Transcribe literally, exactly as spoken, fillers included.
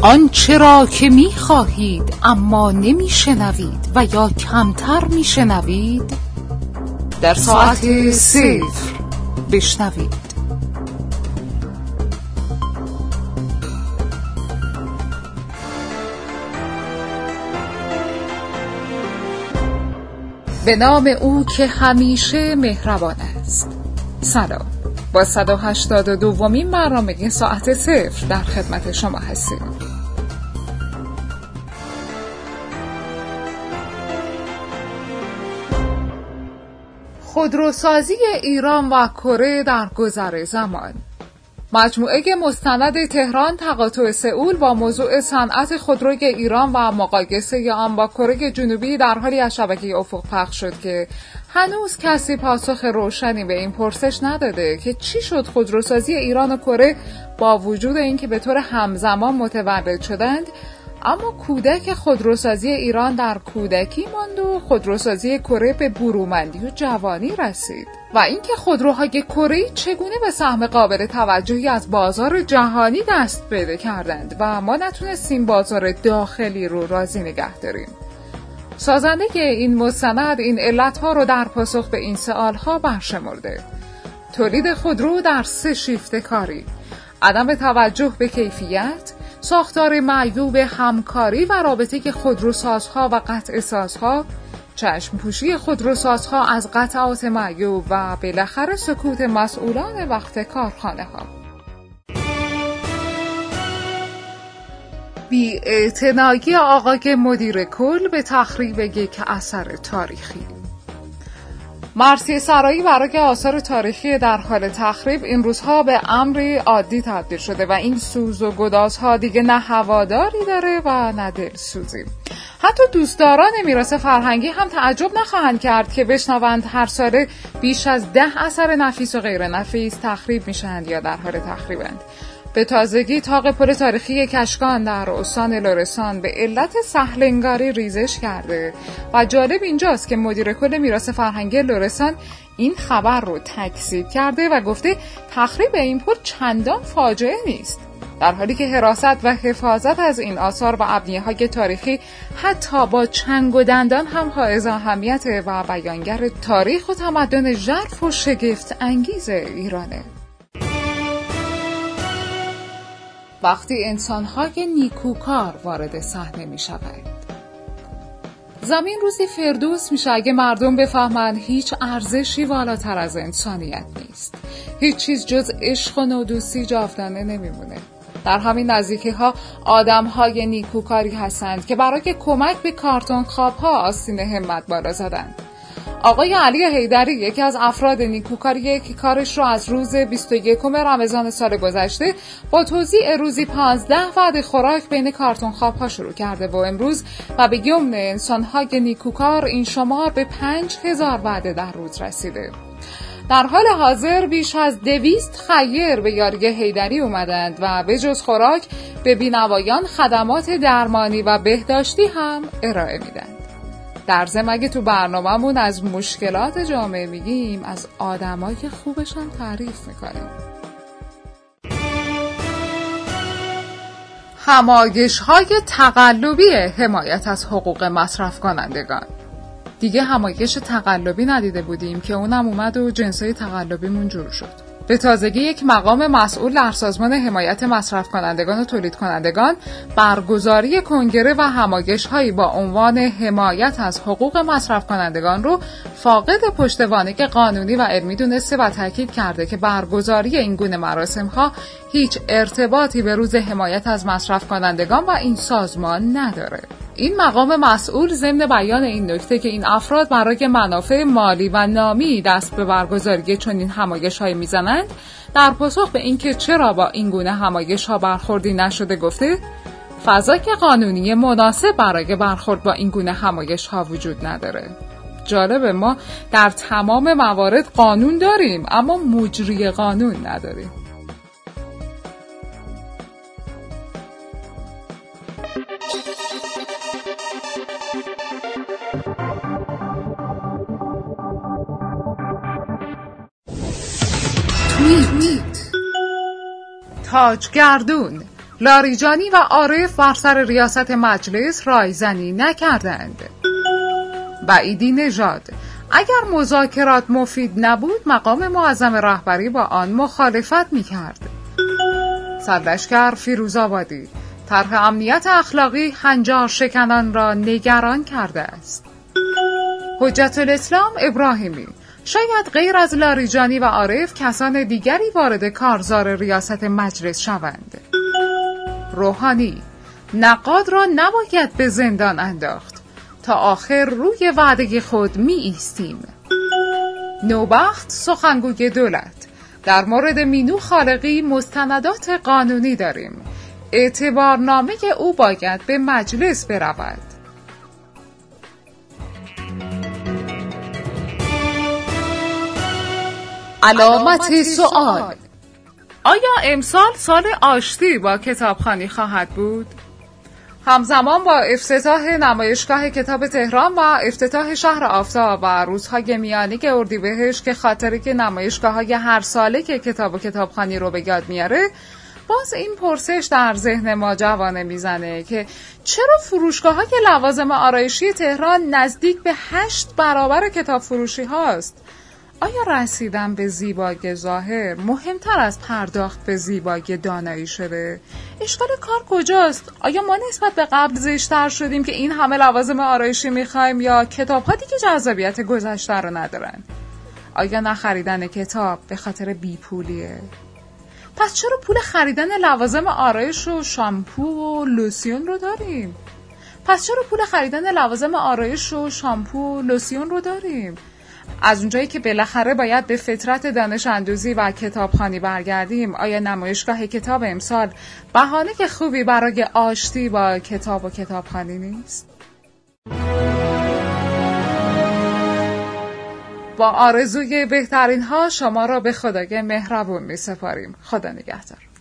آنچه را که می خواهید اما نمی شنوید و یا کمتر می شنوید در ساعت صفر بشنوید. به نام او که همیشه مهربان است. سلام، با صد و هشتاد و دومین برنامه ساعت صفر در خدمت شما هستیم. خودروسازی ایران و کره در گذر زمان. مجموعه مستند تهران تقاطع سئول با موضوع صنعت خودروی ایران و مقایسه آن با کره جنوبی در حالی از شبکه افق پخش شد که هنوز کسی پاسخ روشنی به این پرسش نداده که چی شد خودروسازی ایران و کره با وجود اینکه به طور همزمان متولد شدند، اما کودک خودروسازی ایران در کودکی ماند و خودروسازی کره به برومندی و جوانی رسید و اینکه خودروهای کره‌ای چگونه به سهم قابل توجهی از بازار جهانی دست پیدا کردند و ما نتونستیم بازار داخلی رو راضی نگه داریم. سازنده این مستند این علتها رو در پاسخ به این سوالها برشمرده: تولید خودرو در سه شیفت کاری، عدم توجه به کیفیت، ساختار معیوب همکاری و رابطه خودروسازها و قطع سازها، چشم پوشی خودروسازها از قطعات معیوب و بالاخره سکوت مسئولان وقت کارخانه ها. بی‌اعتنایی آقای مدیر کل به تخریب یک اثر تاریخی. مرثیه سرایی برای آثار تاریخی در حال تخریب این روزها به امری عادی تبدیل شده و این سوز و گدازها دیگه نه هواداری داره و نه دلسوزی. حتی دوستداران میراث فرهنگی هم تعجب نخواهند کرد که بشنوند هر ساله بیش از ده اثر نفیس و غیر نفیس تخریب میشند یا در حال تخریبند. به تازگی طاق پل تاریخی کشکان در استان لرستان به علت سهلنگاری ریزش کرده و جالب اینجاست که مدیر کل میراث فرهنگی لرستان این خبر رو تکذیب کرده و گفته تخریب این پل چندان فاجعه نیست، در حالی که حراست و حفاظت از این آثار و ابنیه‌های تاریخی حتی با چنگ و دندان هم حائز اهمیت و بیانگر تاریخ و تمدن ژرف و شگفت انگیز ایرانه. وقتی انسان‌های نیکوکار وارد صحنه می‌شوند. زمین روزی فردوس میشه اگه مردم بفهمن هیچ ارزشی والاتر از انسانیت نیست. هیچ چیز جز عشق و نودوستی جاودانه نمیمونه. در همین نزدیکی‌ها آدم‌های نیکوکاری هستند که برای کمک به کارتون خواب‌ها آستین همت بالا زدند. آقای علی حیدری یکی از افراد نیکوکاریه که کارش رو از روز بیست و یکم رمضان سال گذشته با توزیع روزی پانزده وعده خوراک بین کارتون خواب‌ها شروع کرده و امروز و به یمن انسان‌های نیکوکار این شمار به پنج هزار وعده در روز رسیده. در حال حاضر بیش از دویست خیر به یاری حیدری اومدند و به جز خوراک به بینوایان خدمات درمانی و بهداشتی هم ارائه میدن. در ضمن اگه تو برنامه‌مون از مشکلات جامعه میگیم، از آدمای خوبش هم تعریف میکنیم. همایش‌های تقلبی حمایت از حقوق مصرف کنندگان. دیگه همایش تقلبی ندیده بودیم که اونم اومد و جنسای تقلبیمون جور شد. به تازگی یک مقام مسئول در سازمان حمایت مصرف کنندگان و تولید کنندگان برگزاری کنگره و همایش‌هایی با عنوان حمایت از حقوق مصرف کنندگان رو فاقد پشتوانه قانونی و علمی دونسته و تاکید کرده که برگزاری این گونه مراسم‌ها هیچ ارتباطی به روز حمایت از مصرف کنندگان و این سازمان نداره. این مقام مسئول ضمن بیان این نکته که این افراد برای منافع مالی و نامی دست به برگزاری چنین همایش‌هایی میزنند، در پاسخ به اینکه چرا با این گونه همایش‌ها برخوردی نشده گفته فضای قانونی مناسب برای برخورد با این گونه همایش‌ها وجود نداره. جالبه ما در تمام موارد قانون داریم اما مجری قانون نداریم. توییت. تاجگردون لاریجانی و عارف بر سر ریاست مجلس رایزنی نکردند. بعیدی نژاد: اگر مذاکرات مفید نبود مقام معظم رهبری با آن مخالفت می‌کرد. سرلشکر فیروزآبادی: طرح امنیت اخلاقی هنجار شکنان را نگران کرده است. حجت الاسلام ابراهیمی: شاید غیر از لاریجانی و عارف کسان دیگری وارد کارزار ریاست مجلس شوند. روحانی: نقاد را نباید به زندان انداخت، تا آخر روی وعده خود می ایستیم. نوبخت سخنگوی دولت: در مورد مینو خالقی مستندات قانونی داریم. اعتبارنامه او باید به مجلس برود. علامت سوال: آیا امسال سال آشتی با کتابخوانی خواهد بود؟ همزمان با افتتاح نمایشگاه کتاب تهران و افتتاح شهر آفتاب و روزهای میانی اردیبهشت که خاطره نمایشگاه‌های هر ساله که کتاب و کتابخوانی رو به یاد میاره، باز این پرسش در ذهن ما جوانه میزنه که چرا فروشگاه‌های لوازم آرایشی تهران نزدیک به هشت برابر کتاب فروشی هاست؟ آیا رسیدن به زیبایی ظاهر مهمتر از پرداخت به زیبایی دانایی شده؟ اشکال کار کجاست؟ آیا ما نسبت به قبل زشتر شدیم که این همه لوازم آرایشی میخوایم، یا کتاب‌ها دیگه جذابیت گذشته رو ندارن؟ آیا نخریدن کتاب به خاطر بیپولیه؟ پس چرا پول خریدن لوازم آرایش و شامپو و لوسیون رو داریم؟ پس چرا پول خریدن لوازم آرایش و شامپو و لوسیون رو داریم؟ از اونجایی که بالاخره باید به فطرت دانش اندوزی و کتابخوانی برگردیم، آیا نمایشگاه کتاب امسال بهانه خوبی برای آشتی با کتاب و کتابخوانی نیست؟ با آرزوی بهترین ها شما را به خدای مهربون می سپاریم. خدا نگهدار.